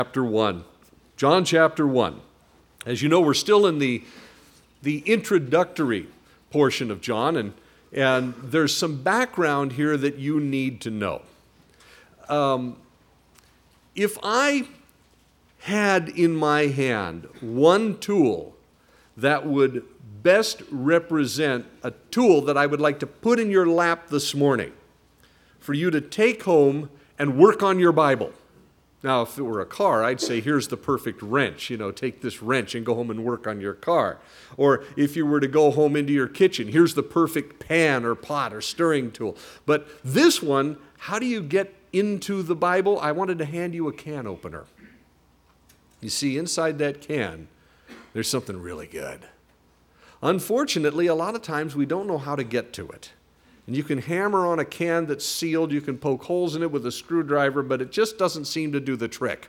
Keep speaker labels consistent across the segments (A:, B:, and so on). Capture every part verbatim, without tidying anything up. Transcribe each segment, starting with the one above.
A: chapter one. John chapter one. As you know, we're still in the, the introductory portion of John, and, and there's some background here that you need to know. Um, if I had in my hand one tool that would best represent a tool that I would like to put in your lap this morning for you to take home and work on your Bible. Now, if it were a car, I'd say, here's the perfect wrench. You know, take this wrench and go home and work on your car. Or if you were to go home into your kitchen, here's the perfect pan or pot or stirring tool. But this one, how do you get into the Bible? I wanted to hand you a can opener. You see, inside that can, there's something really good. Unfortunately, a lot of times we don't know how to get to it. And you can hammer on a can that's sealed, you can poke holes in it with a screwdriver, but it just doesn't seem to do the trick.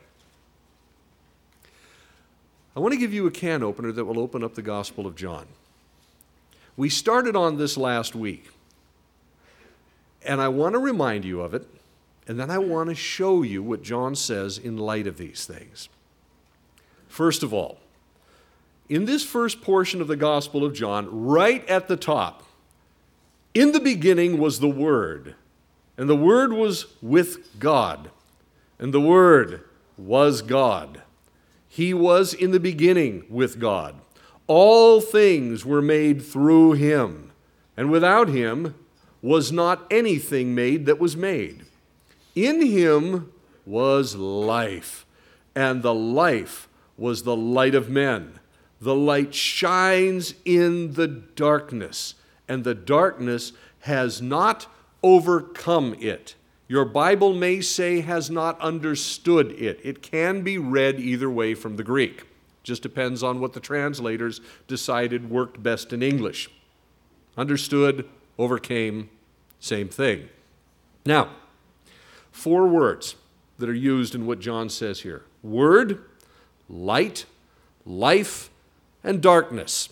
A: I want to give you a can opener that will open up the Gospel of John. We started on this last week, and I want to remind you of it, and then I want to show you what John says in light of these things. First of all, in this first portion of the Gospel of John, right at the top, in the beginning was the Word, and the Word was with God, and the Word was God. He was in the beginning with God. All things were made through Him, and without Him was not anything made that was made. In Him was life, and the life was the light of men. The light shines in the darkness, and the darkness has not overcome it. Your Bible may say has not understood it. It can be read either way from the Greek. Just depends on what the translators decided worked best in English. Understood, overcame, same thing. Now, four words that are used in what John says here. Word, light, life, and darkness.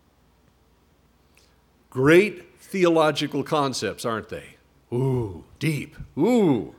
A: Great theological concepts, aren't they? Ooh, deep. Ooh.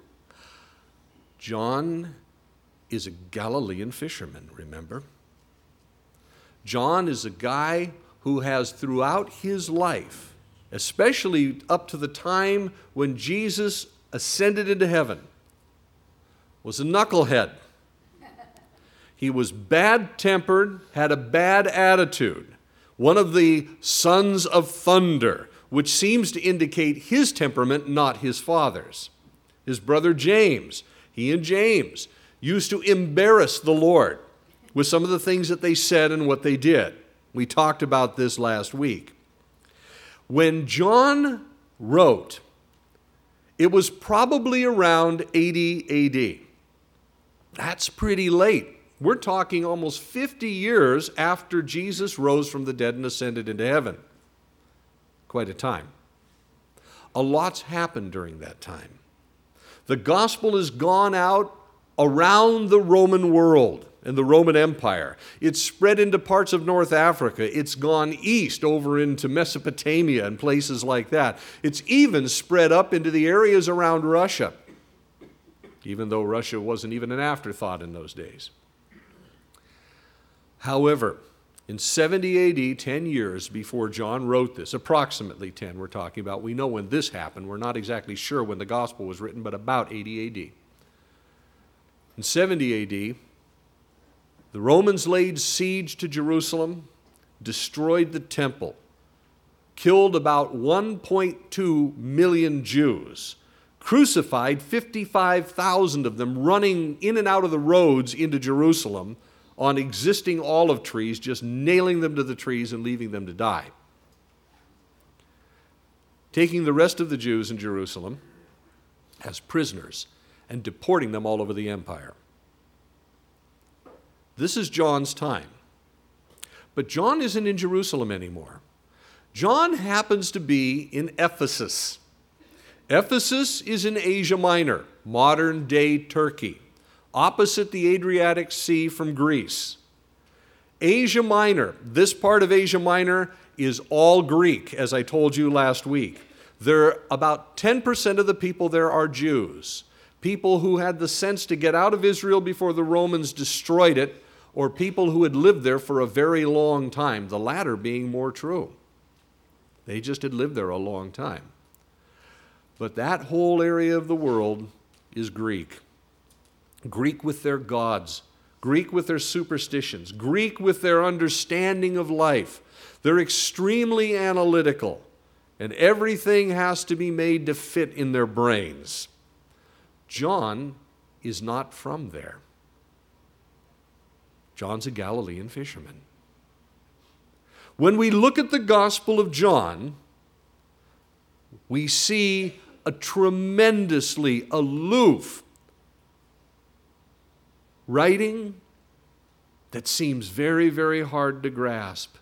A: John is a Galilean fisherman, remember? John is a guy who has throughout his life, especially up to the time when Jesus ascended into heaven, was a knucklehead. He was bad-tempered, had a bad attitude. One of the sons of thunder, which seems to indicate his temperament, not his father's. His brother James, he and James used to embarrass the Lord with some of the things that they said and what they did. We talked about this last week. When John wrote, it was probably around eighty A D. That's pretty late. We're talking almost fifty years after Jesus rose from the dead and ascended into heaven. Quite a time. A lot's happened during that time. The gospel has gone out around the Roman world and the Roman Empire. It's spread into parts of North Africa. It's gone east over into Mesopotamia and places like that. It's even spread up into the areas around Russia, even though Russia wasn't even an afterthought in those days. However, in seventy A D, ten years before John wrote this, approximately ten we're talking about, we know when this happened. We're not exactly sure when the gospel was written, but about eighty A D. In seventy A D, the Romans laid siege to Jerusalem, destroyed the temple, killed about one point two million Jews, crucified fifty-five thousand of them running in and out of the roads into Jerusalem, on existing olive trees, just nailing them to the trees and leaving them to die. Taking the rest of the Jews in Jerusalem as prisoners and deporting them all over the empire. This is John's time. But John isn't in Jerusalem anymore. John happens to be in Ephesus. Ephesus is in Asia Minor, modern-day Turkey, opposite the Adriatic Sea from Greece. Asia Minor, this part of Asia Minor is all Greek, as I told you last week. There, about ten percent of the people there are Jews. people who had the sense to get out of Israel before the Romans destroyed it, or people who had lived there for a very long time, the latter being more true. They just had lived there a long time. But that whole area of the world is Greek. Greek with their gods, Greek with their superstitions, Greek with their understanding of life. They're extremely analytical, and everything has to be made to fit in their brains. John is not from there. John's a Galilean fisherman. When we look at the Gospel of John, we see a tremendously aloof writing that seems very, very hard to grasp.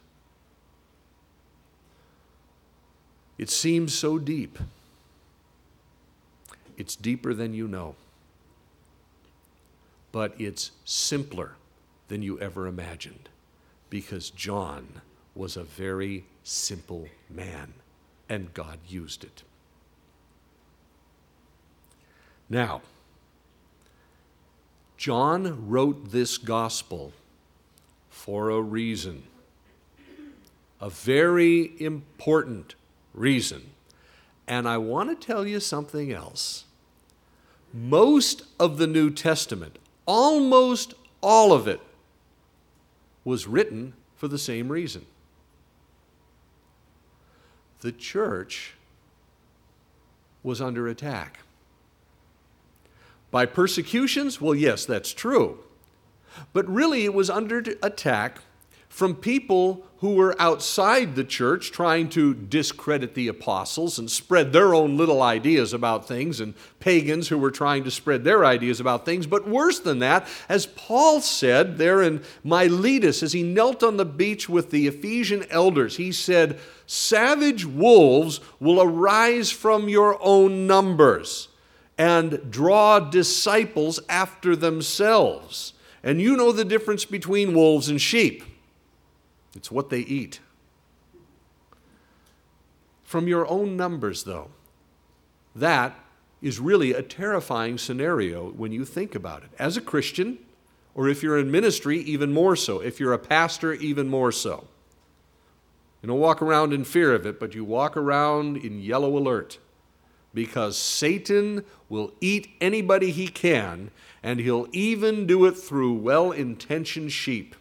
A: It seems so deep. It's deeper than you know. But it's simpler than you ever imagined, because John was a very simple man, and God used it. Now, John wrote this gospel for a reason, a very important reason. And I want to tell you something else. Most of the New Testament, almost all of it, was written for the same reason. The church was under attack. By persecutions? Well, yes, that's true. But really, it was under attack from people who were outside the church trying to discredit the apostles and spread their own little ideas about things, and pagans who were trying to spread their ideas about things. But worse than that, as Paul said there in Miletus, as he knelt on the beach with the Ephesian elders, he said, "Savage wolves will arise from your own numbers and draw disciples after themselves." And you know the difference between wolves and sheep. It's what they eat. From your own numbers, though, that is really a terrifying scenario when you think about it. As a Christian, or if you're in ministry, even more so. If you're a pastor, even more so. You don't walk around in fear of it, but you walk around in yellow alert, because Satan will eat anybody he can, and he'll even do it through well-intentioned sheep.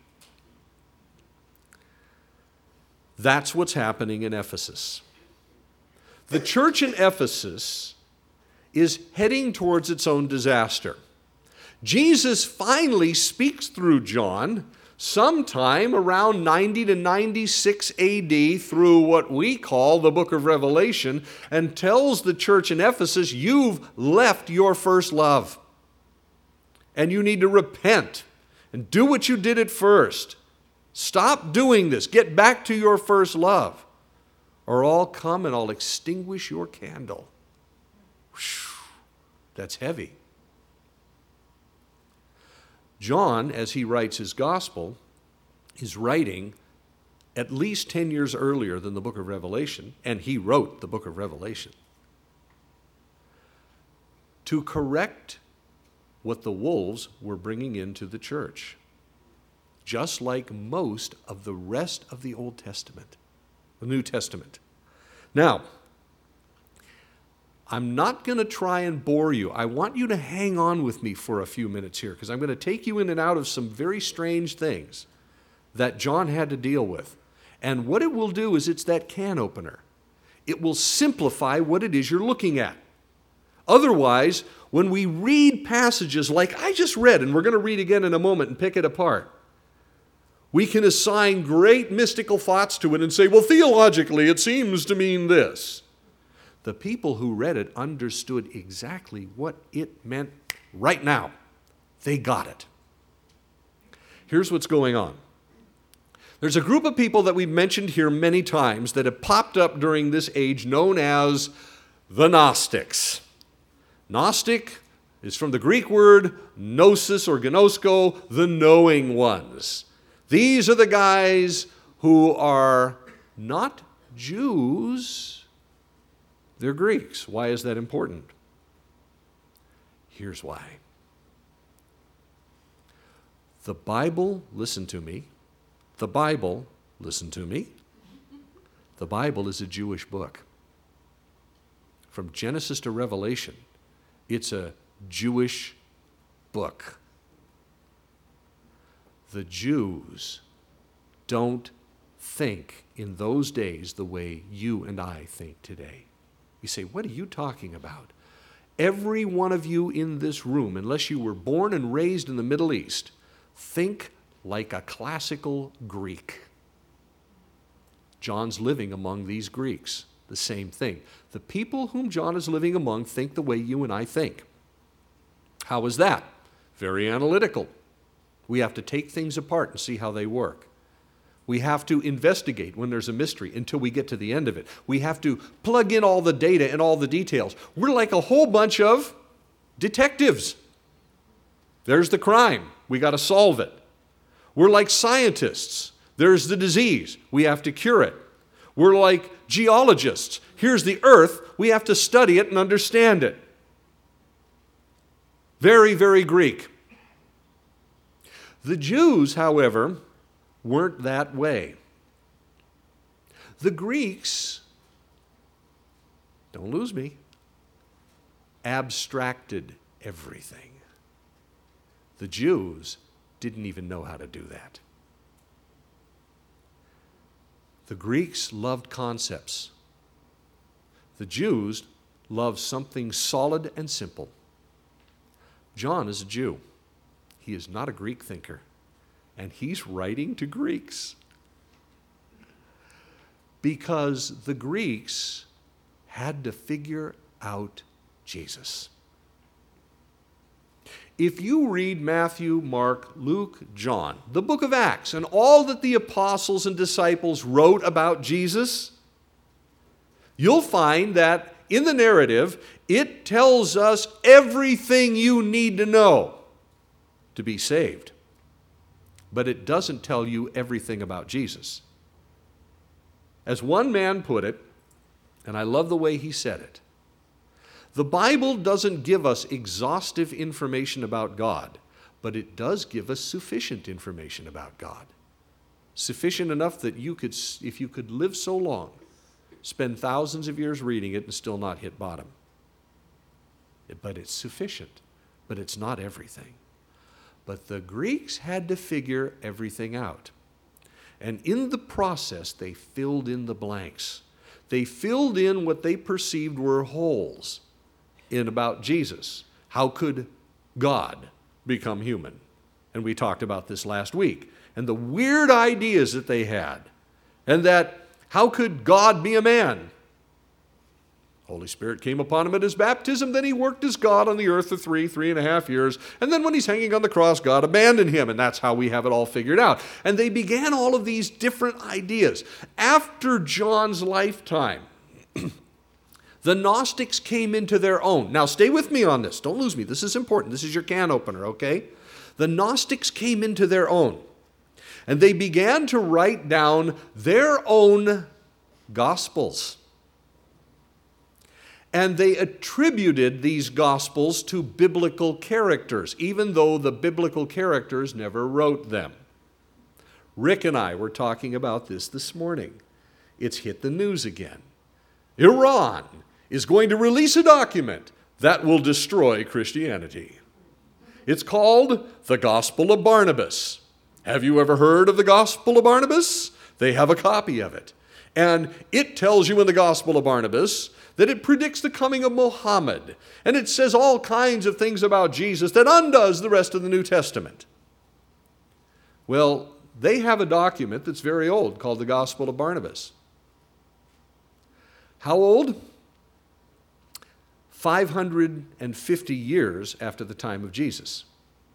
A: That's what's happening in Ephesus. The church in Ephesus is heading towards its own disaster. Jesus finally speaks through John sometime around ninety to ninety-six A D through what we call the book of Revelation, and tells the church in Ephesus, you've left your first love, and you need to repent and do what you did at first. Stop doing this. Get back to your first love, or I'll come and I'll extinguish your candle. Whew, that's heavy. John, as he writes his gospel, is writing at least ten years earlier than the book of Revelation, and he wrote the book of Revelation, to correct what the wolves were bringing into the church, just like most of the rest of the Old Testament, the New Testament. Now, I'm not going to try and bore you. I want you to hang on with me for a few minutes here, because I'm going to take you in and out of some very strange things that John had to deal with. And what it will do is it's that can opener. It will simplify what it is you're looking at. Otherwise, when we read passages like I just read, and we're going to read again in a moment and pick it apart, we can assign great mystical thoughts to it and say, well, theologically, it seems to mean this. The people who read it understood exactly what it meant right now. They got it. Here's what's going on. There's a group of people that we've mentioned here many times that have popped up during this age known as the Gnostics. Gnostic is from the Greek word gnosis or gnosko, the knowing ones. These are the guys who are not Jews, they're Greeks. Why is that important? Here's why. The Bible, listen to me, the Bible, listen to me, the Bible is a Jewish book. From Genesis to Revelation, it's a Jewish book. The Jews don't think in those days the way you and I think today. You say, what are you talking about? Every one of you in this room, unless you were born and raised in the Middle East, think like a classical Greek. John's living among these Greeks. The same thing. The people whom John is living among think the way you and I think. How is that? Very analytical. We have to take things apart and see how they work. We have to investigate when there's a mystery until we get to the end of it. We have to plug in all the data and all the details. We're like a whole bunch of detectives. There's the crime. We got to solve it. We're like scientists. There's the disease. We have to cure it. We're like geologists. Here's the earth. We have to study it and understand it. Very, very Greek. The Jews, however, weren't that way. The Greeks, don't lose me, abstracted everything. The Jews didn't even know how to do that. The Greeks loved concepts. The Jews loved something solid and simple. John is a Jew. He is not a Greek thinker. And he's writing to Greeks. Because the Greeks had to figure out Jesus. If you read Matthew, Mark, Luke, John, the book of Acts, and all that the apostles and disciples wrote about Jesus, you'll find that in the narrative, it tells us everything you need to know to be saved. But it doesn't tell you everything about Jesus. As one man put it, and I love the way he said it, the Bible doesn't give us exhaustive information about God, but it does give us sufficient information about God. Sufficient enough that you could, if you could live so long, spend thousands of years reading it and still not hit bottom. But it's sufficient, but it's not everything. But the Greeks had to figure everything out. And in the process, they filled in the blanks. They filled in what they perceived were holes in about Jesus. How could God become human? And we talked about this last week. And the weird ideas that they had. And that, how could God be a man? Holy Spirit came upon him at his baptism. Then he worked as God on the earth for three, three and a half years. And then when he's hanging on the cross, God abandoned him. And that's how we have it all figured out. And they began all of these different ideas. After John's lifetime, the Gnostics came into their own. Now stay with me on this. Don't lose me. This is important. This is your can opener, okay? The Gnostics came into their own. And they began to write down their own gospels. And they attributed these gospels to biblical characters, even though the biblical characters never wrote them. Rick and I were talking about this this morning. It's hit the news again. Iran is going to release a document that will destroy Christianity. It's called the Gospel of Barnabas. Have you ever heard of the Gospel of Barnabas? They have a copy of it. And it tells you in the Gospel of Barnabas that it predicts the coming of Muhammad. And it says all kinds of things about Jesus that undoes the rest of the New Testament. Well, they have a document that's very old called the Gospel of Barnabas. How old? five hundred fifty years after the time of Jesus.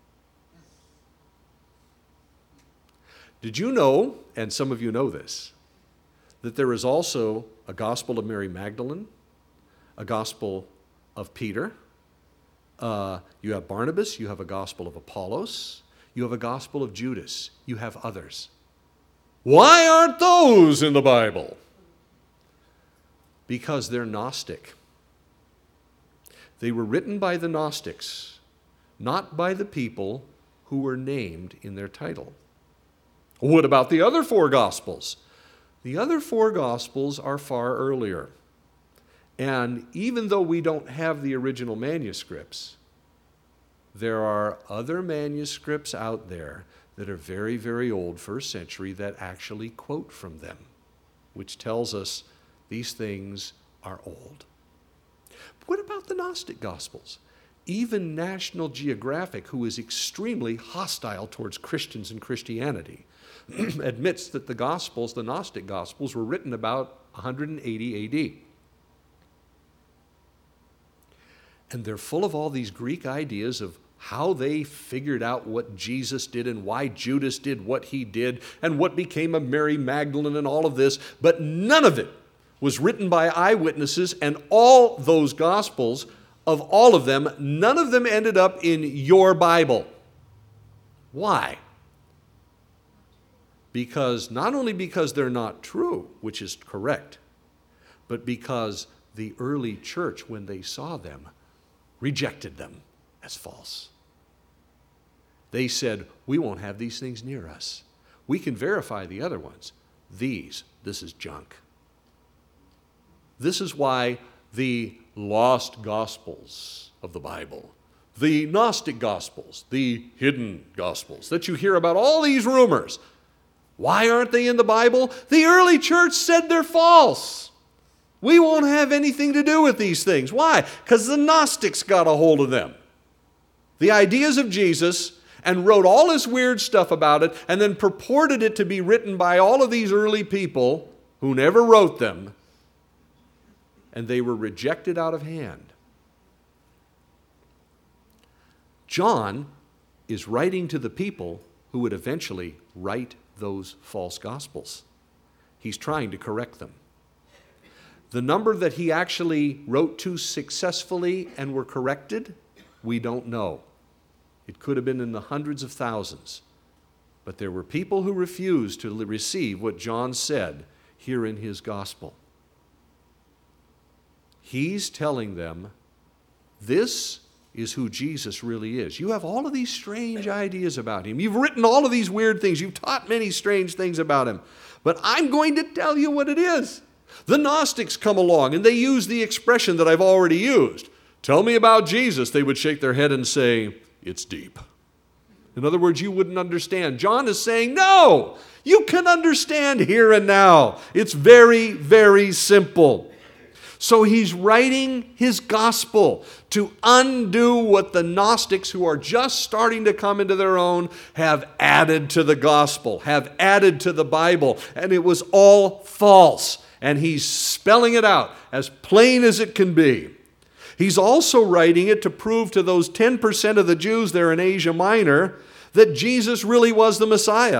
A: Did you know, and some of you know this, that there is also a Gospel of Mary Magdalene, a Gospel of Peter, uh, you have Barnabas, you have a Gospel of Apollos, you have a Gospel of Judas, you have others. Why aren't those in the Bible? Because they're Gnostic. They were written by the Gnostics, not by the people who were named in their title. What about the other four Gospels? The other four Gospels are far earlier. And even though we don't have the original manuscripts, there are other manuscripts out there that are very, very old, first century, that actually quote from them, which tells us these things are old. But what about the Gnostic Gospels? Even National Geographic, who is extremely hostile towards Christians and Christianity, admits that the Gospels, the Gnostic Gospels, were written about one hundred eighty A D. And they're full of all these Greek ideas of how they figured out what Jesus did and why Judas did what he did and what became of Mary Magdalene and all of this, but none of it was written by eyewitnesses, and all those Gospels, of all of them, none of them ended up in your Bible. Why? Because, not only because they're not true, which is correct, but because the early church, when they saw them, rejected them as false. They said, we won't have these things near us. We can verify the other ones. These, this is junk. This is why the lost Gospels of the Bible, the Gnostic Gospels, the hidden Gospels that you hear about, all these rumors, why aren't they in the Bible? The early church said they're false. We won't have anything to do with these things. Why? Because the Gnostics got a hold of them. The ideas of Jesus, and wrote all this weird stuff about it, and then purported it to be written by all of these early people who never wrote them, and they were rejected out of hand. John is writing to the people who would eventually write those false gospels. He's trying to correct them. The number that he actually wrote to successfully and were corrected, we don't know. It could have been in the hundreds of thousands. But there were people who refused to receive what John said here in his gospel. He's telling them, this is who Jesus really is. You have all of these strange ideas about him. You've written all of these weird things. You've taught many strange things about him. But I'm going to tell you what it is. The Gnostics come along and they use the expression that I've already used. Tell me about Jesus. They would shake their head and say, it's deep. In other words, you wouldn't understand. John is saying, no, you can understand here and now. It's very, very simple. So he's writing his gospel to undo what the Gnostics, who are just starting to come into their own, have added to the gospel, have added to the Bible. And it was all false. And he's spelling it out as plain as it can be. He's also writing it to prove to those ten percent of the Jews there in Asia Minor that Jesus really was the Messiah.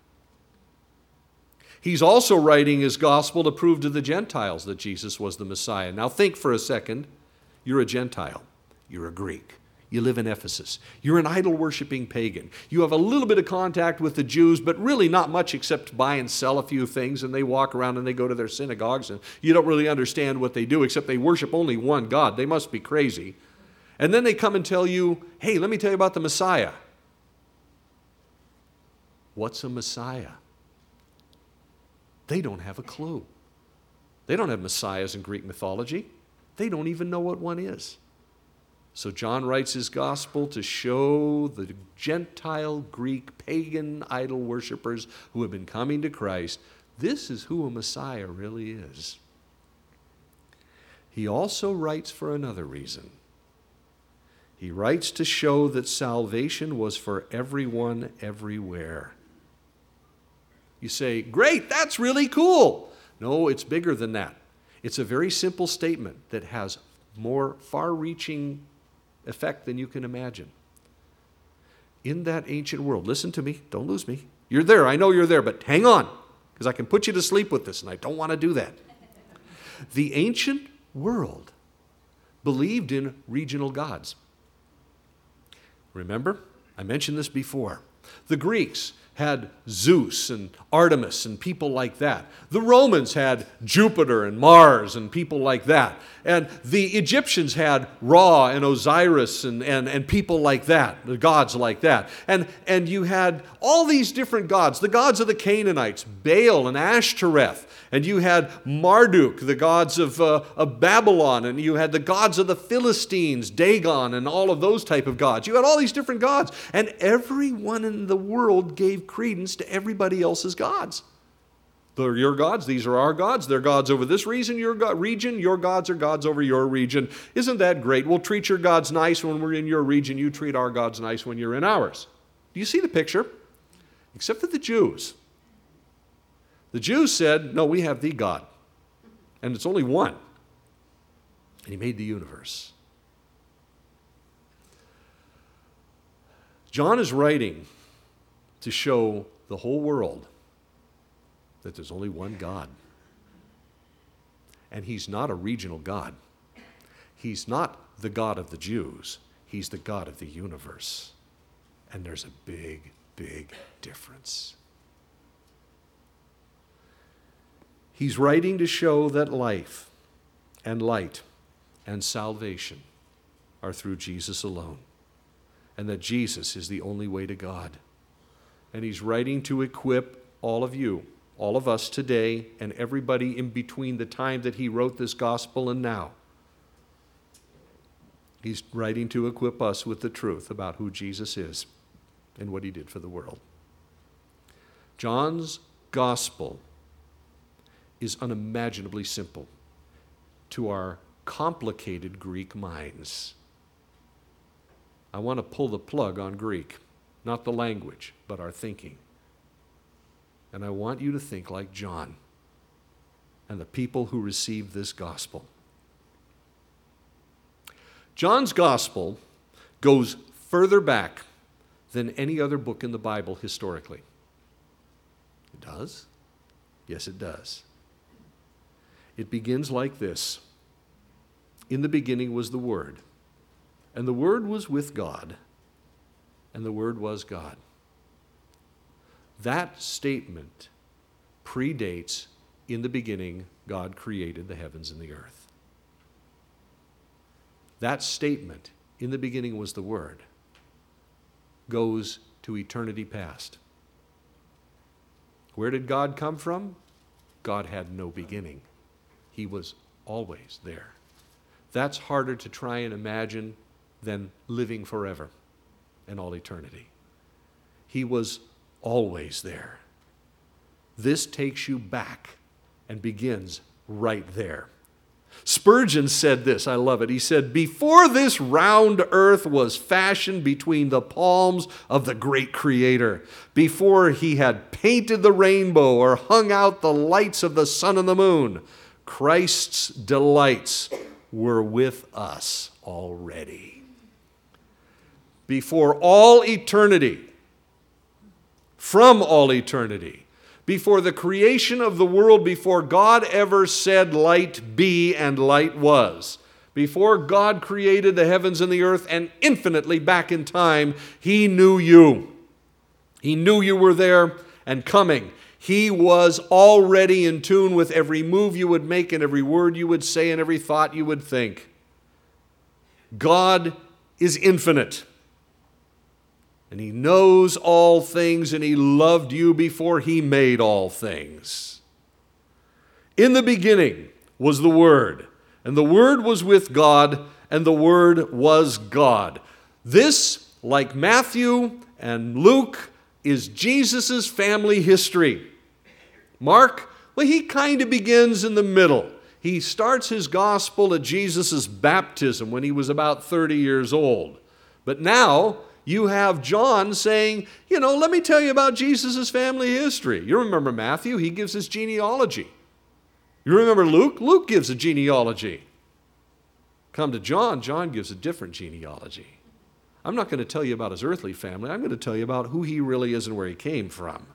A: He's also writing his gospel to prove to the Gentiles that Jesus was the Messiah. Now think for a second. You're a Gentile. You're a Greek. You live in Ephesus. You're an idol-worshiping pagan. You have a little bit of contact with the Jews, but really not much except buy and sell a few things, and they walk around and they go to their synagogues, and you don't really understand what they do, except they worship only one God. They must be crazy. And then they come and tell you, hey, let me tell you about the Messiah. What's a Messiah? They don't have a clue. They don't have messiahs in Greek mythology. They don't even know what one is. So John writes his gospel to show the Gentile, Greek, pagan idol worshipers who have been coming to Christ, this is who a Messiah really is. He also writes for another reason. He writes to show that salvation was for everyone, everywhere. You say, great, that's really cool. No, it's bigger than that. It's a very simple statement that has more far-reaching effect than you can imagine. In that ancient world, listen to me, don't lose me. You're there, I know you're there, but hang on, because I can put you to sleep with this, and I don't want to do that. The ancient world believed in regional gods. Remember, I mentioned this before. The Greeks had Zeus and Artemis and people like that. The Romans had Jupiter and Mars and people like that. And the Egyptians had Ra and Osiris and, and, and people like that, the gods like that. And, and you had all these different gods, the gods of the Canaanites, Baal and Ashtoreth. And you had Marduk, the gods of, uh, of Babylon, and you had the gods of the Philistines, Dagon, and all of those type of gods. You had all these different gods, and everyone in the world gave credence to everybody else's gods. They're your gods, these are our gods, they're gods over this region, your, go- region, your gods are gods over your region. Isn't that great? We'll treat your gods nice when we're in your region, you treat our gods nice when you're in ours. Do you see the picture? Except for the Jews. The Jews said, no, we have the God, and it's only one, and he made the universe. John is writing to show the whole world that there's only one God, and he's not a regional God. He's not the God of the Jews. He's the God of the universe, and there's a big, big difference. He's writing to show that life and light and salvation are through Jesus alone, and that Jesus is the only way to God. And he's writing to equip all of you, all of us today, and everybody in between the time that he wrote this gospel and now. He's writing to equip us with the truth about who Jesus is and what he did for the world. John's gospel is unimaginably simple to our complicated Greek minds. I want to pull the plug on Greek, not the language, but our thinking. And I want you to think like John and the people who received this gospel. John's gospel goes further back than any other book in the Bible historically. It does? Yes, it does. It begins like this. In the beginning was the Word, and the Word was with God, and the Word was God. That statement predates, in the beginning, God created the heavens and the earth. That statement, in the beginning was the Word, goes to eternity past. Where did God come from? God had no beginning. He was always there. That's harder to try and imagine than living forever in all eternity. He was always there. This takes you back and begins right there. Spurgeon said this, I love it. He said, before this round earth was fashioned between the palms of the great Creator, before he had painted the rainbow or hung out the lights of the sun and the moon, Christ's delights were with us already. Before all eternity, from all eternity, before the creation of the world, before God ever said, light be, and light was, before God created the heavens and the earth, and infinitely back in time, he knew you. He knew you were there and coming. He was already in tune with every move you would make and every word you would say and every thought you would think. God is infinite. And he knows all things, and he loved you before he made all things. In the beginning was the Word, and the Word was with God, and the Word was God. This, like Matthew and Luke, is Jesus' family history. Mark, well, he kind of begins in the middle. He starts his gospel at Jesus' baptism when he was about thirty years old. But now you have John saying, you know, let me tell you about Jesus' family history. You remember Matthew, he gives his genealogy. You remember Luke? Luke gives a genealogy. Come to John, John gives a different genealogy. I'm not going to tell you about his earthly family. I'm going to tell you about who he really is and where he came from.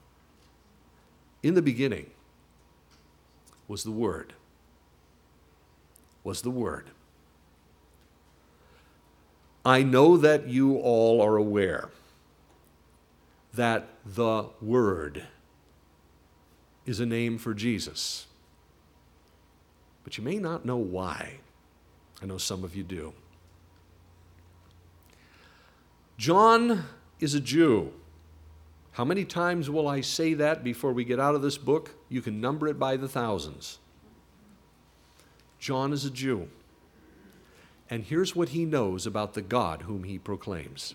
A: In the beginning was the Word. Was the Word. I know that you all are aware that the Word is a name for Jesus. But you may not know why. I know some of you do. John is a Jew. How many times will I say that before we get out of this book? You can number it by the thousands. John is a Jew. And here's what he knows about the God whom he proclaims.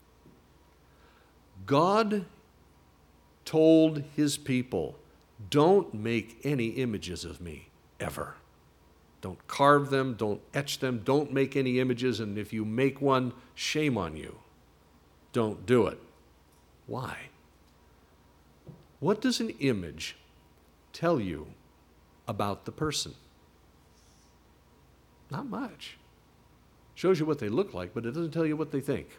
A: God told his people, don't make any images of me, ever. Don't carve them, don't etch them, don't make any images, and if you make one, shame on you. Don't do it. Why? What does an image tell you about the person? Not much. Shows you what they look like, but it doesn't tell you what they think.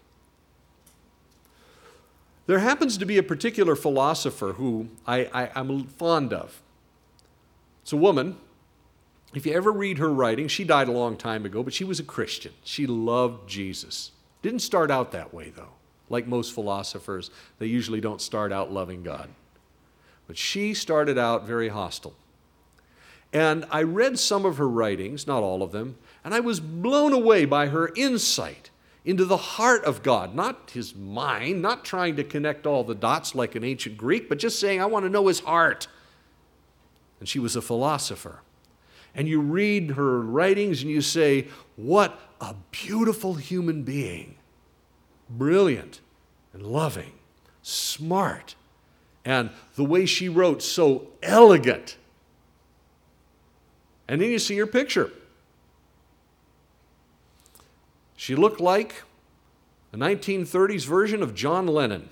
A: There happens to be a particular philosopher who I, I, I'm fond of. It's a woman. If you ever read her writing, she died a long time ago, but she was a Christian. She loved Jesus. Didn't start out that way, though. Like most philosophers, they usually don't start out loving God. But she started out very hostile. And I read some of her writings, not all of them, and I was blown away by her insight into the heart of God, not his mind, not trying to connect all the dots like an ancient Greek, but just saying, I want to know his heart. And she was a philosopher. And you read her writings and you say, what a beautiful human being. Brilliant and loving, smart, and the way she wrote, so elegant. And then you see her picture. She looked like a nineteen thirties version of John Lennon.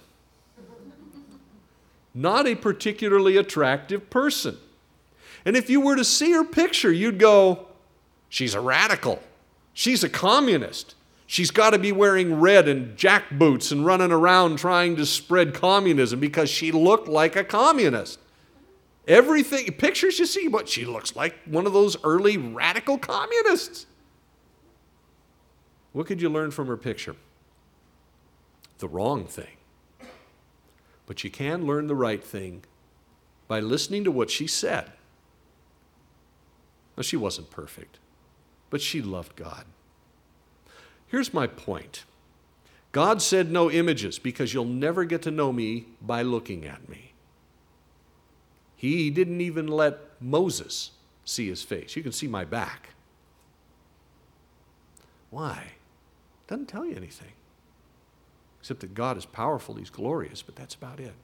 A: Not a particularly attractive person. And if you were to see her picture, you'd go, she's a radical. She's a communist. She's got to be wearing red and jack boots and running around trying to spread communism because she looked like a communist. Everything, pictures you see, but she looks like one of those early radical communists. What could you learn from her picture? The wrong thing. But you can learn the right thing by listening to what she said. Now, she wasn't perfect, but she loved God. Here's my point. God said no images because you'll never get to know me by looking at me. He didn't even let Moses see his face. You can see my back. Why? Doesn't tell you anything. Except that God is powerful, he's glorious, but that's about it.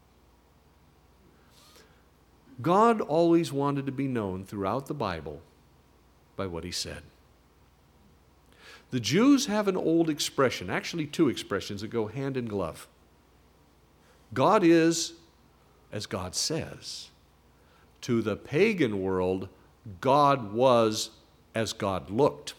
A: God always wanted to be known throughout the Bible by what he said. The Jews have an old expression, actually two expressions that go hand in glove. God is as God says. To the pagan world, God was as God looked.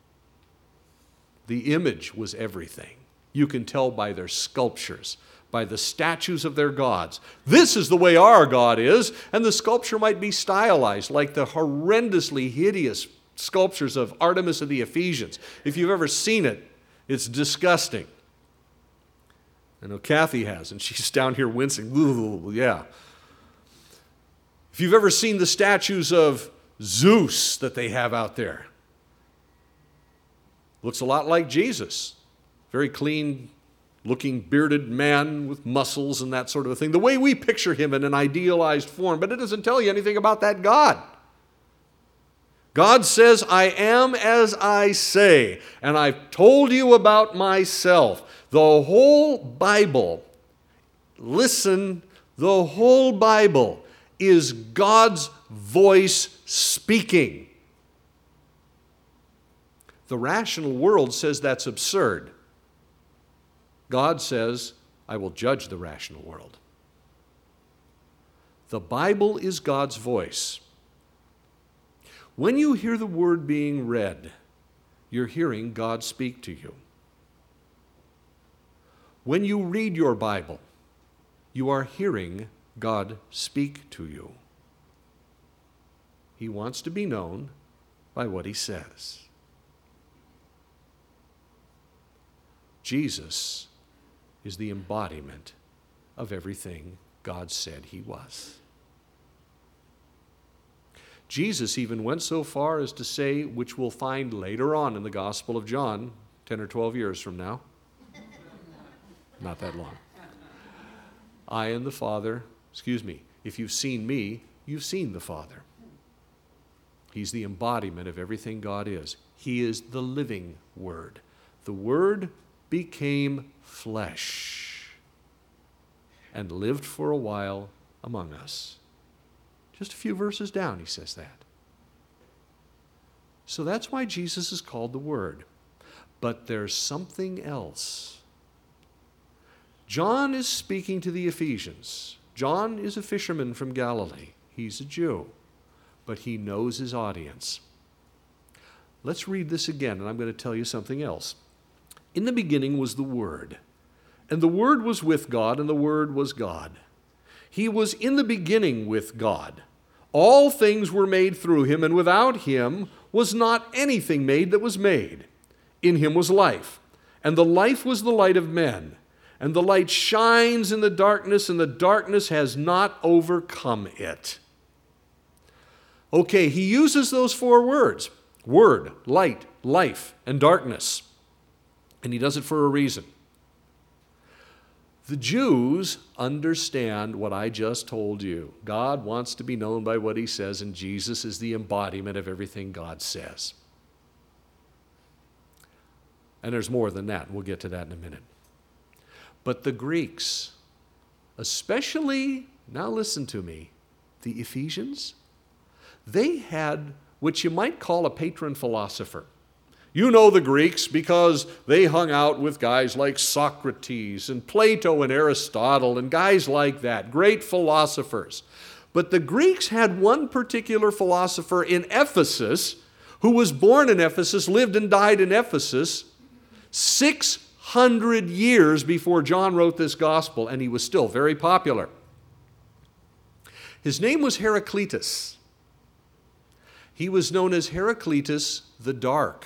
A: The image was everything. You can tell by their sculptures, by the statues of their gods. This is the way our God is, and the sculpture might be stylized like the horrendously hideous sculptures of Artemis of the Ephesians. If you've ever seen it, it's disgusting. I know Kathy has, and she's down here wincing. Ooh, yeah. If you've ever seen the statues of Zeus that they have out there, looks a lot like Jesus. Very clean-looking bearded man with muscles and that sort of a thing. The way we picture him in an idealized form, but it doesn't tell you anything about that God. God says, I am as I say, and I've told you about myself. The whole Bible, listen, the whole Bible is God's voice speaking. The rational world says that's absurd. God says, I will judge the rational world. The Bible is God's voice. When you hear the word being read, you're hearing God speak to you. When you read your Bible, you are hearing God speak to you. He wants to be known by what he says. Jesus is the embodiment of everything God said he was. Jesus even went so far as to say, which we'll find later on in the Gospel of John, ten or twelve years from now, not that long, I and the Father, excuse me, if you've seen me, you've seen the Father. He's the embodiment of everything God is. He is the living Word. The Word became flesh and lived for a while among us. Just a few verses down, he says that. So that's why Jesus is called the Word. But there's something else. John is speaking to the Ephesians. John is a fisherman from Galilee. He's a Jew, but he knows his audience. Let's read this again, and I'm going to tell you something else. In the beginning was the Word, and the Word was with God, and the Word was God. He was in the beginning with God. All things were made through him, and without him was not anything made that was made. In him was life, and the life was the light of men. And the light shines in the darkness, and the darkness has not overcome it. Okay, he uses those four words: Word, light, life, and darkness. And he does it for a reason. The Jews understand what I just told you. God wants to be known by what he says, and Jesus is the embodiment of everything God says. And there's more than that. We'll get to that in a minute. But the Greeks, especially, now listen to me, the Ephesians, they had what you might call a patron philosopher. You know the Greeks because they hung out with guys like Socrates and Plato and Aristotle and guys like that, great philosophers. But the Greeks had one particular philosopher in Ephesus who was born in Ephesus, lived and died in Ephesus, six hundred years before John wrote this gospel, and he was still very popular. His name was Heraclitus. He was known as Heraclitus the Dark.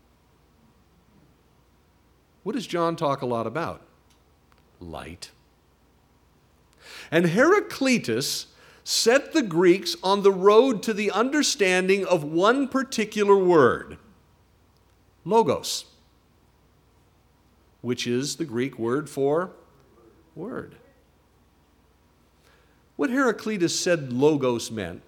A: What does John talk a lot about? Light. And Heraclitus set the Greeks on the road to the understanding of one particular word, logos, which is the Greek word for word. What Heraclitus said logos meant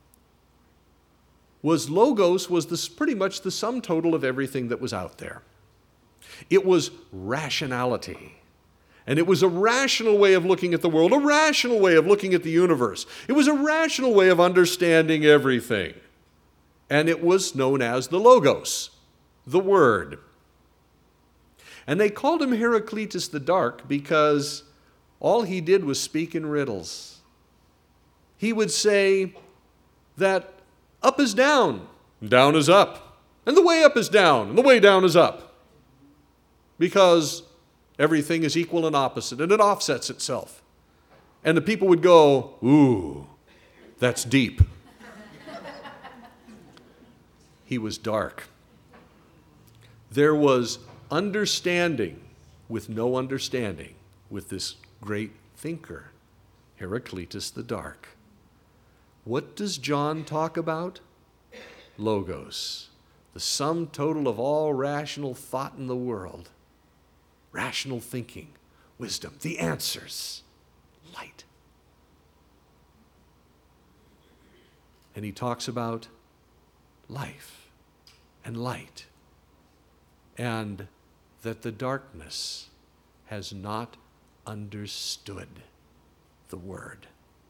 A: was logos was this, pretty much the sum total of everything that was out there. It was rationality. And it was a rational way of looking at the world, a rational way of looking at the universe. It was a rational way of understanding everything. And it was known as the Logos, the Word. And they called him Heraclitus the Dark because all he did was speak in riddles. He would say that up is down, down is up, and the way up is down, and the way down is up. Because everything is equal and opposite, and it offsets itself. And the people would go, ooh, that's deep. He was dark. There was understanding with no understanding with this great thinker, Heraclitus the Dark. What does John talk about? Logos, the sum total of all rational thought in the world. Rational thinking, wisdom, the answers, light. And he talks about life and light, and that the darkness has not understood the word.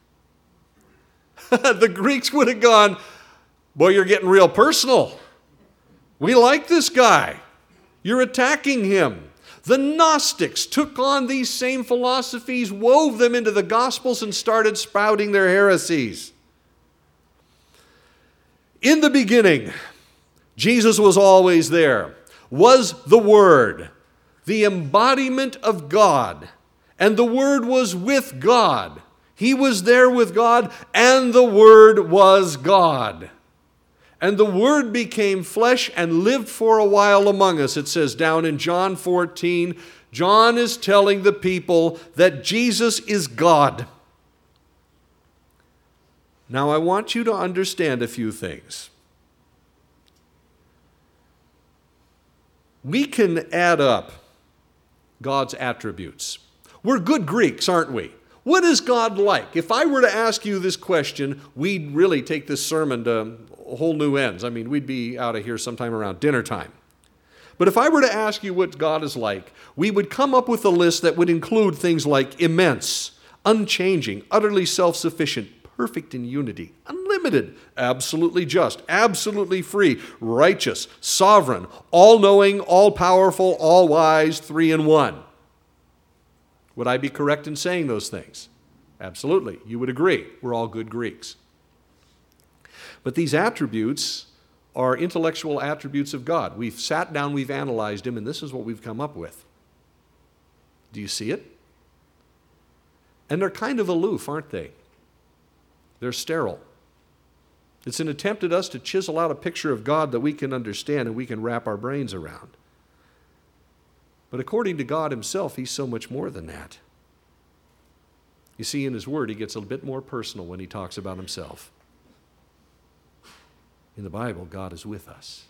A: The Greeks would have gone, boy, you're getting real personal. We like this guy. You're attacking him. The Gnostics took on these same philosophies, wove them into the Gospels, and started spouting their heresies. In the beginning, Jesus was always there, was the Word, the embodiment of God, and the Word was with God. He was there with God, and the Word was God. And the Word became flesh and lived for a while among us. It says down in John fourteen, John is telling the people that Jesus is God. Now I want you to understand a few things. We can add up God's attributes. We're good Greeks, aren't we? What is God like? If I were to ask you this question, we'd really take this sermon to whole new ends. I mean, we'd be out of here sometime around dinner time. But if I were to ask you what God is like, we would come up with a list that would include things like immense, unchanging, utterly self-sufficient, perfect in unity, unlimited, absolutely just, absolutely free, righteous, sovereign, all-knowing, all-powerful, all-wise, three in one. Would I be correct in saying those things? Absolutely. You would agree. We're all good Greeks. But these attributes are intellectual attributes of God. We've sat down, we've analyzed him, and this is what we've come up with. Do you see it? And they're kind of aloof, aren't they? They're sterile. It's an attempt at us to chisel out a picture of God that we can understand and we can wrap our brains around. But according to God himself, he's so much more than that. You see, in his word, he gets a bit more personal when he talks about himself. In the Bible, God is with us.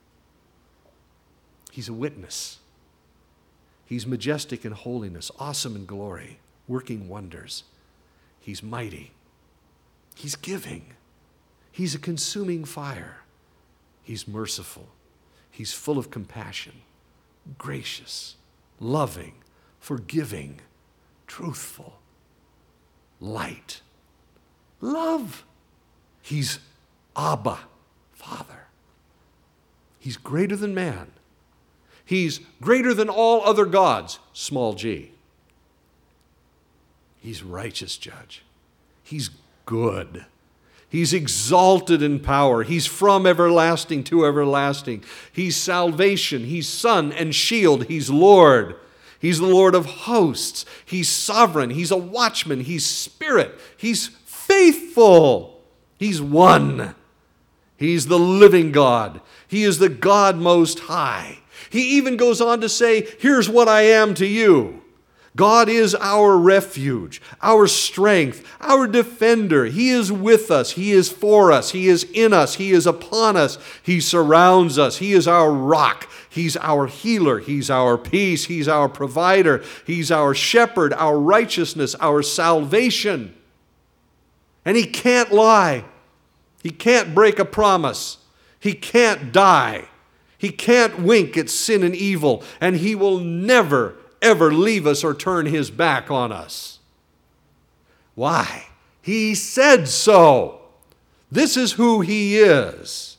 A: He's a witness. He's majestic in holiness, awesome in glory, working wonders. He's mighty. He's giving. He's a consuming fire. He's merciful. He's full of compassion, gracious, loving, forgiving, truthful, light, love. He's Abba, Father. He's greater than man. He's greater than all other gods, small g. He's righteous judge. He's good. He's exalted in power. He's from everlasting to everlasting. He's salvation. He's sun and shield. He's Lord. He's the Lord of hosts. He's sovereign. He's a watchman. He's spirit. He's faithful. He's one. He's the living God. He is the God most high. He even goes on to say, here's what I am to you. God is our refuge, our strength, our defender. He is with us. He is for us. He is in us. He is upon us. He surrounds us. He is our rock. He's our healer. He's our peace. He's our provider. He's our shepherd, our righteousness, our salvation. And he can't lie. He can't break a promise. He can't die. He can't wink at sin and evil. And he will never ever leave us or turn his back on us. Why? He said so. This is who he is.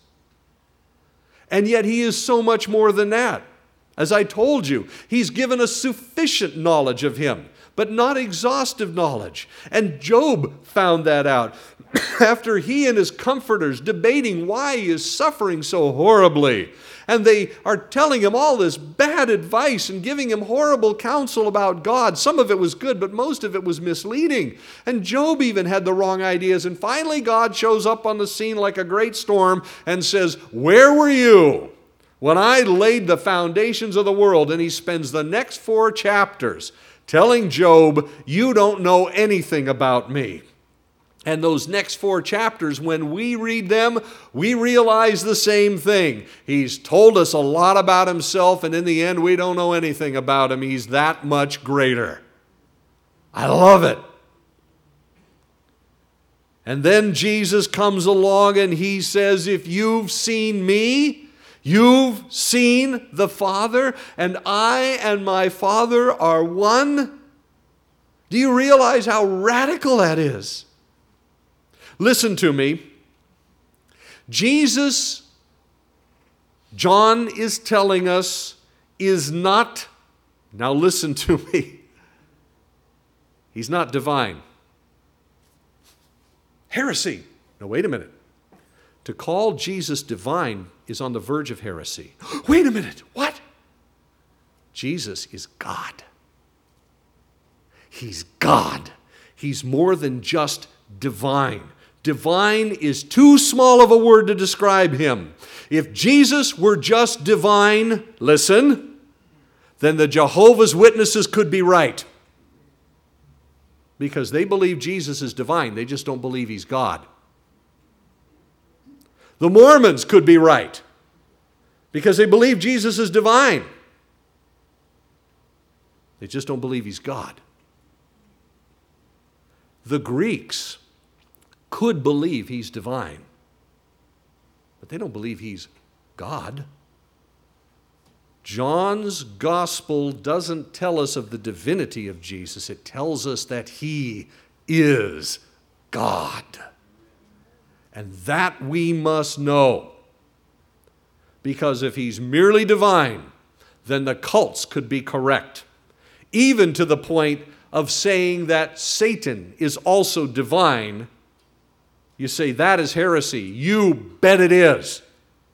A: And yet he is so much more than that. As I told you, he's given us sufficient knowledge of him, but not exhaustive knowledge. And Job found that out after he and his comforters debating why he is suffering so horribly. And they are telling him all this bad advice and giving him horrible counsel about God. Some of it was good, but most of it was misleading. And Job even had the wrong ideas. And finally, God shows up on the scene like a great storm and says, "Where were you when I laid the foundations of the world?" And he spends the next four chapters telling Job, "You don't know anything about me." And those next four chapters, when we read them, we realize the same thing. He's told us a lot about himself, and in the end, we don't know anything about him. He's that much greater. I love it. And then Jesus comes along and he says, if you've seen me, you've seen the Father, and I and my Father are one. Do you realize how radical that is? Listen to me. Jesus, John is telling us, is not, now listen to me, he's not divine. Heresy. No, wait a minute. To call Jesus divine is on the verge of heresy. Wait a minute. What? Jesus is God. He's God. He's more than just divine. Divine is too small of a word to describe him. If Jesus were just divine, listen, then the Jehovah's Witnesses could be right. Because they believe Jesus is divine, they just don't believe he's God. The Mormons could be right because they believe Jesus is divine. They just don't believe he's God. The Greeks could believe he's divine, but they don't believe he's God. John's gospel doesn't tell us of the divinity of Jesus. It tells us that he is God. And that we must know. Because if he's merely divine, then the cults could be correct. Even to the point of saying that Satan is also divine. You say, that is heresy. You bet it is.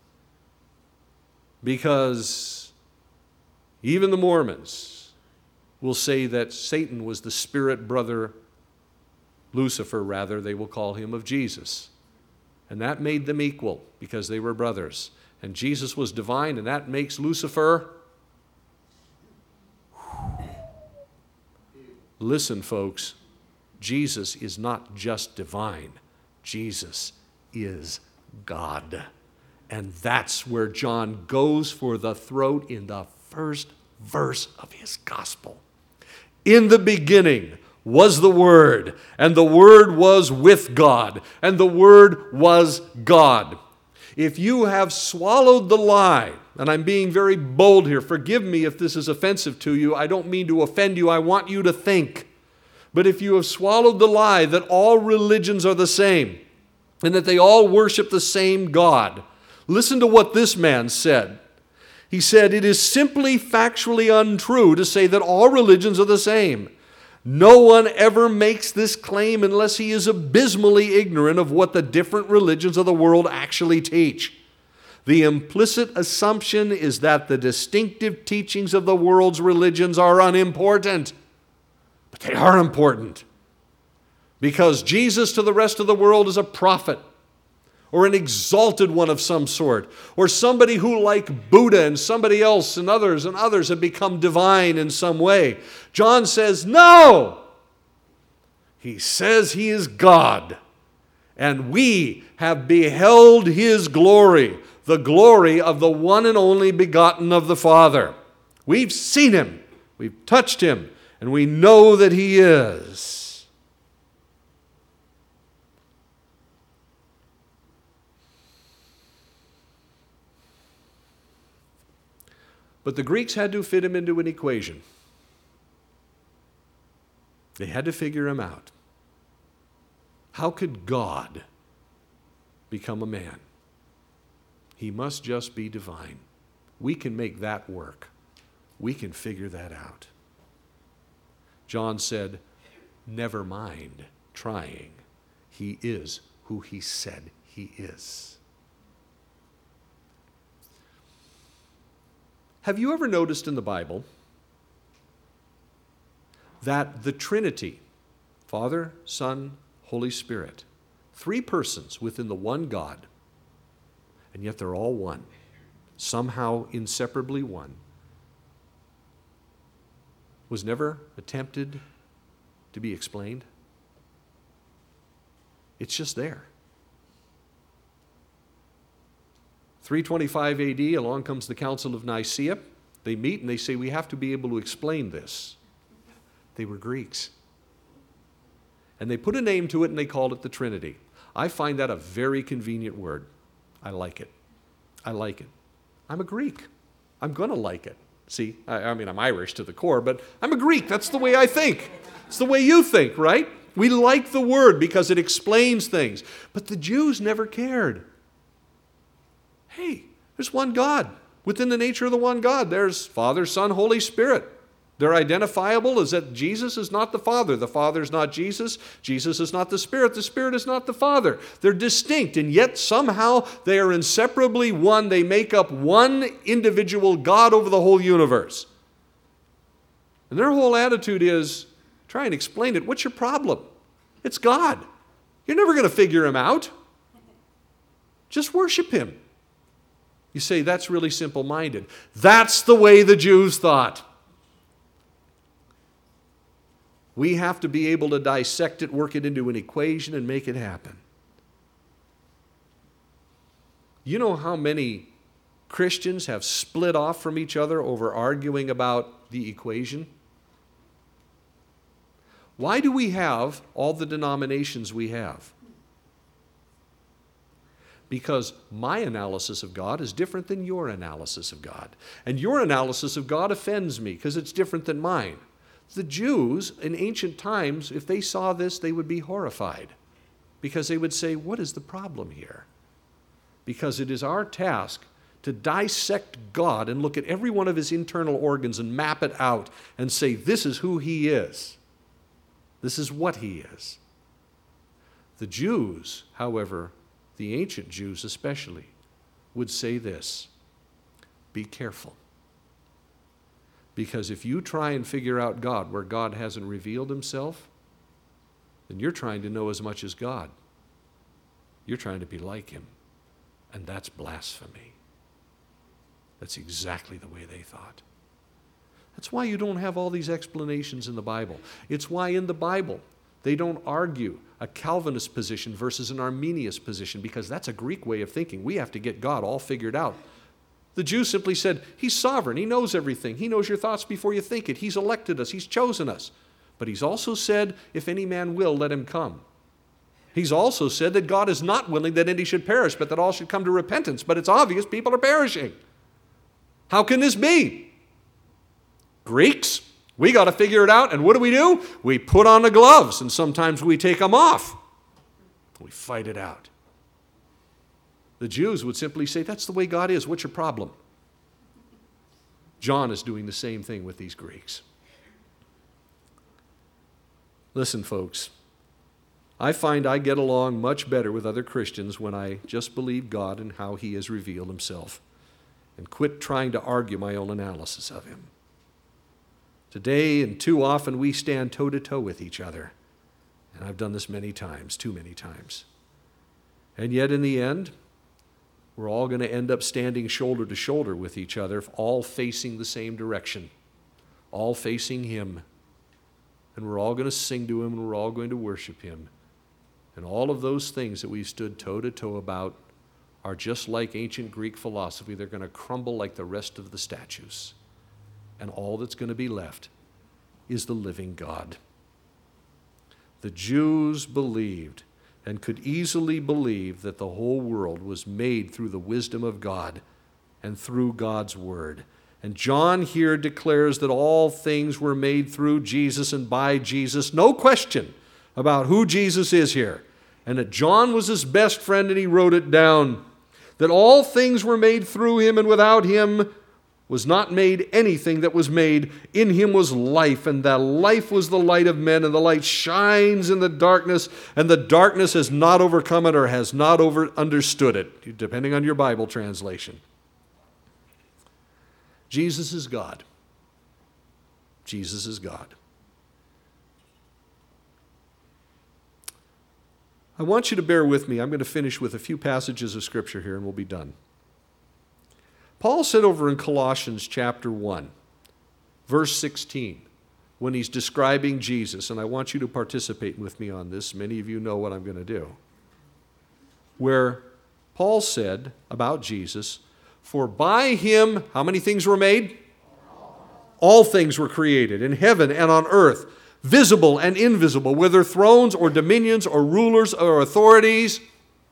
A: Because even the Mormons will say that Satan was the spirit brother, Lucifer rather, they will call him, of Jesus. And that made them equal because they were brothers. And Jesus was divine, and that makes Lucifer. Listen, folks, Jesus is not just divine. Jesus is God. And that's where John goes for the throat in the first verse of his gospel. In the beginning was the Word, and the Word was with God, and the Word was God. If you have swallowed the lie, and I'm being very bold here, forgive me if this is offensive to you. I don't mean to offend you. I want you to think. But if you have swallowed the lie that all religions are the same, and that they all worship the same God, listen to what this man said. He said, it is simply factually untrue to say that all religions are the same. No one ever makes this claim unless he is abysmally ignorant of what the different religions of the world actually teach. The implicit assumption is that the distinctive teachings of the world's religions are unimportant. But they are important. Because Jesus to the rest of the world is a prophet, or an exalted one of some sort, or somebody who, like Buddha and somebody else and others and others, have become divine in some way. John says, no! He says he is God, and we have beheld his glory, the glory of the one and only begotten of the Father. We've seen him, we've touched him, and we know that he is. But the Greeks had to fit him into an equation. They had to figure him out. How could God become a man? He must just be divine. We can make that work. We can figure that out. John said, never mind trying. He is who he said he is. Have you ever noticed in the Bible that the Trinity, Father, Son, Holy Spirit, three persons within the one God, and yet they're all one, somehow inseparably one, was never attempted to be explained? It's just there. three twenty-five A D, along comes the Council of Nicaea. They meet and they say, we have to be able to explain this. They were Greeks. And they put a name to it and they called it the Trinity. I find that a very convenient word. I like it. I like it. I'm a Greek. I'm going to like it. See, I, I mean, I'm Irish to the core, but I'm a Greek. That's the way I think. It's the way you think, right? We like the word because it explains things. But the Jews never cared. Hey, there's one God. Within the nature of the one God, there's Father, Son, Holy Spirit. They're identifiable as that Jesus is not the Father. The Father is not Jesus. Jesus is not the Spirit. The Spirit is not the Father. They're distinct, and yet somehow they are inseparably one. They make up one individual God over the whole universe. And their whole attitude is, try and explain it. What's your problem? It's God. You're never going to figure him out. Just worship him. You say, that's really simple-minded. That's the way the Jews thought. We have to be able to dissect it, work it into an equation, and make it happen. You know how many Christians have split off from each other over arguing about the equation? Why do we have all the denominations we have? Because my analysis of God is different than your analysis of God. And your analysis of God offends me because it's different than mine. The Jews in ancient times, if they saw this, they would be horrified because they would say, what is the problem here? Because it is our task to dissect God and look at every one of his internal organs and map it out and say, this is who he is. This is what he is. The Jews, however, the ancient Jews especially, would say this: be careful. Because if you try and figure out God where God hasn't revealed himself, then you're trying to know as much as God. You're trying to be like him. And that's blasphemy. That's exactly the way they thought. That's why you don't have all these explanations in the Bible. It's why in the Bible they don't argue a Calvinist position versus an Arminian position, because that's a Greek way of thinking. We have to get God all figured out. The Jews simply said, he's sovereign. He knows everything. He knows your thoughts before you think it. He's elected us. He's chosen us. But he's also said, if any man will, let him come. He's also said that God is not willing that any should perish, but that all should come to repentance. But it's obvious people are perishing. How can this be? Greeks, we got to figure it out. And what do we do? We put on the gloves, and sometimes we take them off. We fight it out. The Jews would simply say, that's the way God is. What's your problem? John is doing the same thing with these Greeks. Listen, folks, I find I get along much better with other Christians when I just believe God and how he has revealed himself and quit trying to argue my own analysis of him. Today, and too often, we stand toe-to-toe with each other. And I've done this many times, too many times. And yet, in the end, we're all going to end up standing shoulder to shoulder with each other, all facing the same direction, all facing him. And we're all going to sing to him, and we're all going to worship him. And all of those things that we stood toe-to-toe about are just like ancient Greek philosophy. They're going to crumble like the rest of the statues. And all that's going to be left is the living God. The Jews believed and could easily believe that the whole world was made through the wisdom of God and through God's word. And John here declares that all things were made through Jesus and by Jesus. No question about who Jesus is here. And that John was his best friend and he wrote it down. That all things were made through him, and without him was not made anything that was made. In him was life, and that life was the light of men, and the light shines in the darkness, and the darkness has not overcome it or has not over understood it, depending on your Bible translation. Jesus is God. Jesus is God. I want you to bear with me. I'm going to finish with a few passages of Scripture here, and we'll be done. Paul said over in Colossians chapter one, verse sixteen, when he's describing Jesus, and I want you to participate with me on this. Many of you know what I'm going to do. Where Paul said about Jesus, for by him, how many things were made? All things were created in heaven and on earth, visible and invisible, whether thrones or dominions or rulers or authorities.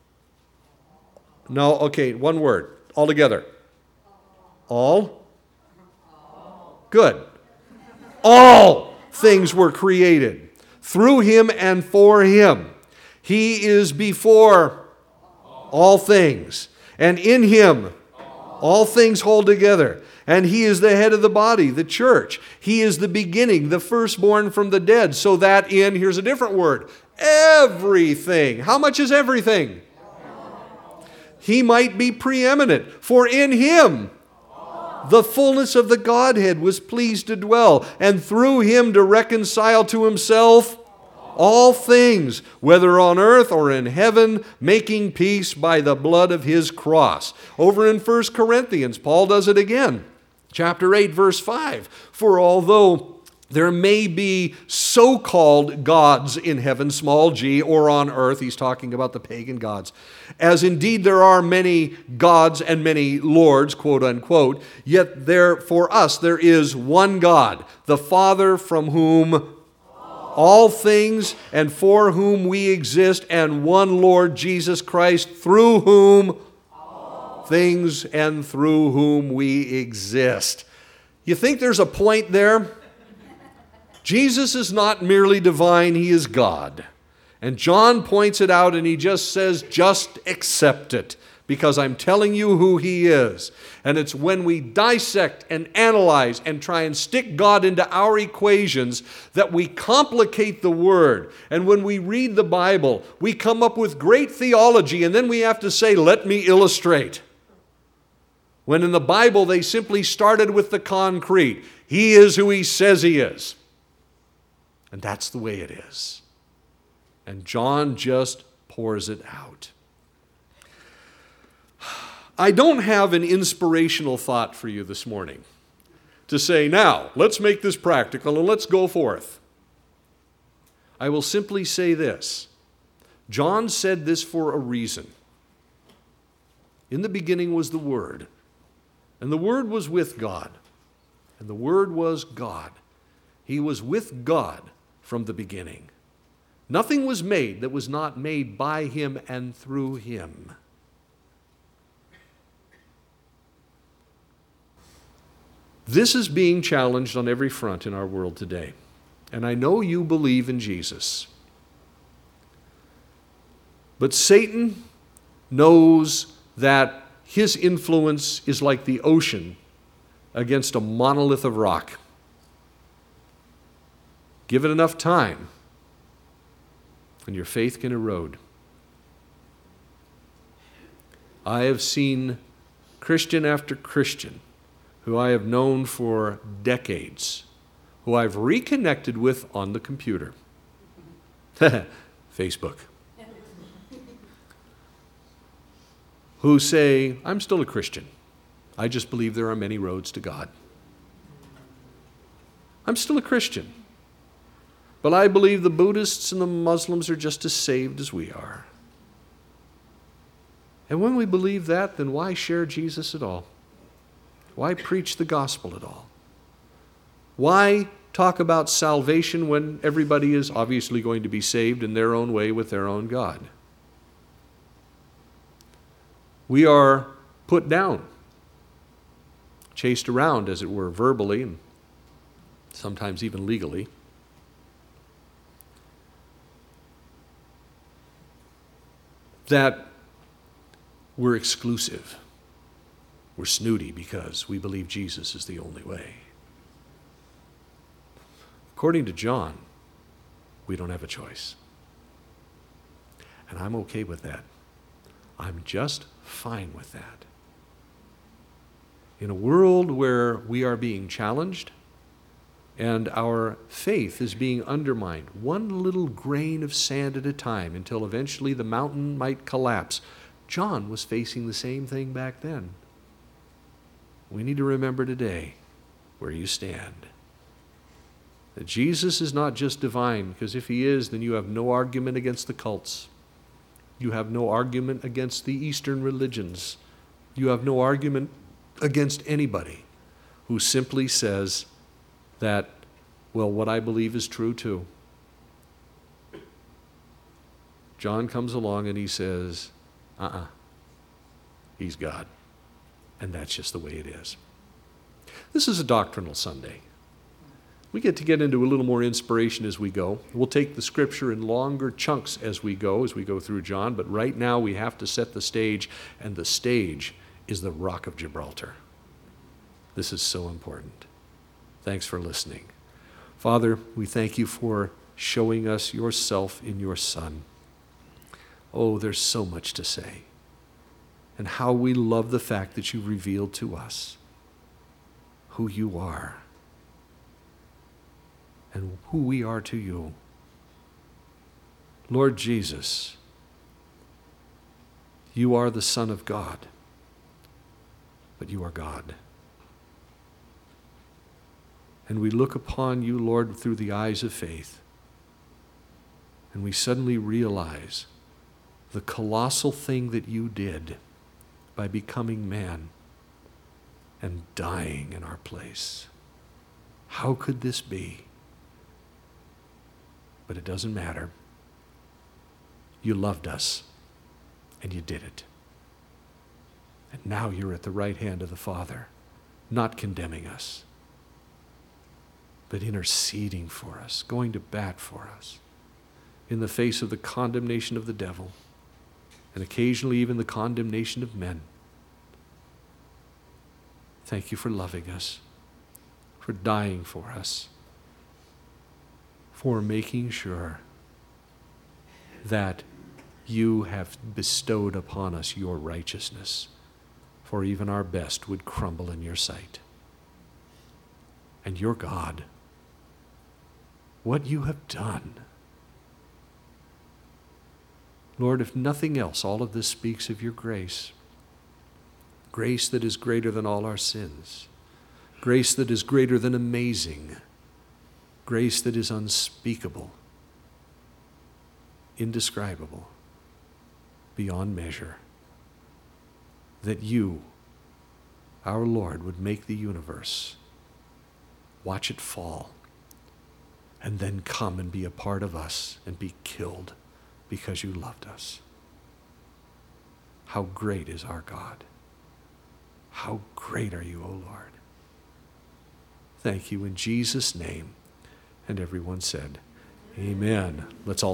A: No, okay, one word, all together. All? Good. All things were created through him and for him. He is before all things, and in him all things hold together. And he is the head of the body, the church. He is the beginning, the firstborn from the dead, so that in, here's a different word, everything. How much is everything? He might be preeminent, for in him the fullness of the Godhead was pleased to dwell, and through him to reconcile to himself all things, whether on earth or in heaven, making peace by the blood of his cross. Over in First Corinthians, Paul does it again. Chapter eight, verse five. For although there may be so-called gods in heaven, small g, or on earth, he's talking about the pagan gods, as indeed there are many gods and many lords, quote unquote, yet there, for us, there is one God, the Father, from whom all things and for whom we exist, and one Lord Jesus Christ, through whom things and through whom we exist. You think there's a point there? Jesus is not merely divine, he is God. And John points it out and he just says, just accept it, because I'm telling you who he is. And it's when we dissect and analyze and try and stick God into our equations that we complicate the Word. And when we read the Bible, we come up with great theology, and then we have to say, let me illustrate. When in the Bible they simply started with the concrete. He is who he says he is. And that's the way it is. And John just pours it out. I don't have an inspirational thought for you this morning to say, now, let's make this practical and let's go forth. I will simply say this. John said this for a reason. In the beginning was the Word, and the Word was with God, and the Word was God. He was with God from the beginning. Nothing was made that was not made by him and through him. This is being challenged on every front in our world today. And I know you believe in Jesus. But Satan knows that his influence is like the ocean against a monolith of rock. Give it enough time, and your faith can erode. I have seen Christian after Christian who I have known for decades, who I've reconnected with on the computer. Facebook. Who say, I'm still a Christian. I just believe there are many roads to God. I'm still a Christian. But I believe the Buddhists and the Muslims are just as saved as we are. And when we believe that, then why share Jesus at all? Why preach the gospel at all? Why talk about salvation when everybody is obviously going to be saved in their own way with their own God? We are put down, chased around, as it were, verbally and sometimes even legally. That we're exclusive. We're snooty because we believe Jesus is the only way. According to John, we don't have a choice. And I'm okay with that. I'm just fine with that. In a world where we are being challenged and our faith is being undermined, one little grain of sand at a time, until eventually the mountain might collapse. John was facing the same thing back then. We need to remember today where you stand. That Jesus is not just divine, because if he is, then you have no argument against the cults. You have no argument against the Eastern religions. You have no argument against anybody who simply says that, well, what I believe is true too. John comes along and he says, uh-uh, he's God. And that's just the way it is. This is a doctrinal Sunday. We get to get into a little more inspiration as we go. We'll take the scripture in longer chunks as we go, as we go through John, but right now we have to set the stage, and the stage is the Rock of Gibraltar. This is so important. Thanks for listening. Father, we thank you for showing us yourself in your Son. Oh, there's so much to say. And how we love the fact that you revealed to us who you are and who we are to you. Lord Jesus, you are the Son of God, but you are God. And we look upon you, Lord, through the eyes of faith, and we suddenly realize the colossal thing that you did by becoming man and dying in our place. How could this be? But it doesn't matter. You loved us, and you did it. And now you're at the right hand of the Father, not condemning us, but interceding for us, going to bat for us, in the face of the condemnation of the devil, and occasionally even the condemnation of men. Thank you for loving us, for dying for us, for making sure that you have bestowed upon us your righteousness, for even our best would crumble in your sight. And your God, what you have done. Lord, if nothing else, all of this speaks of your grace. Grace that is greater than all our sins. Grace that is greater than amazing. Grace that is unspeakable, indescribable, beyond measure. That you, our Lord, would make the universe, watch it fall, and then come and be a part of us and be killed because you loved us. How great is our God. How great are you, O Lord. Thank you in Jesus' name. And everyone said, amen. Let's all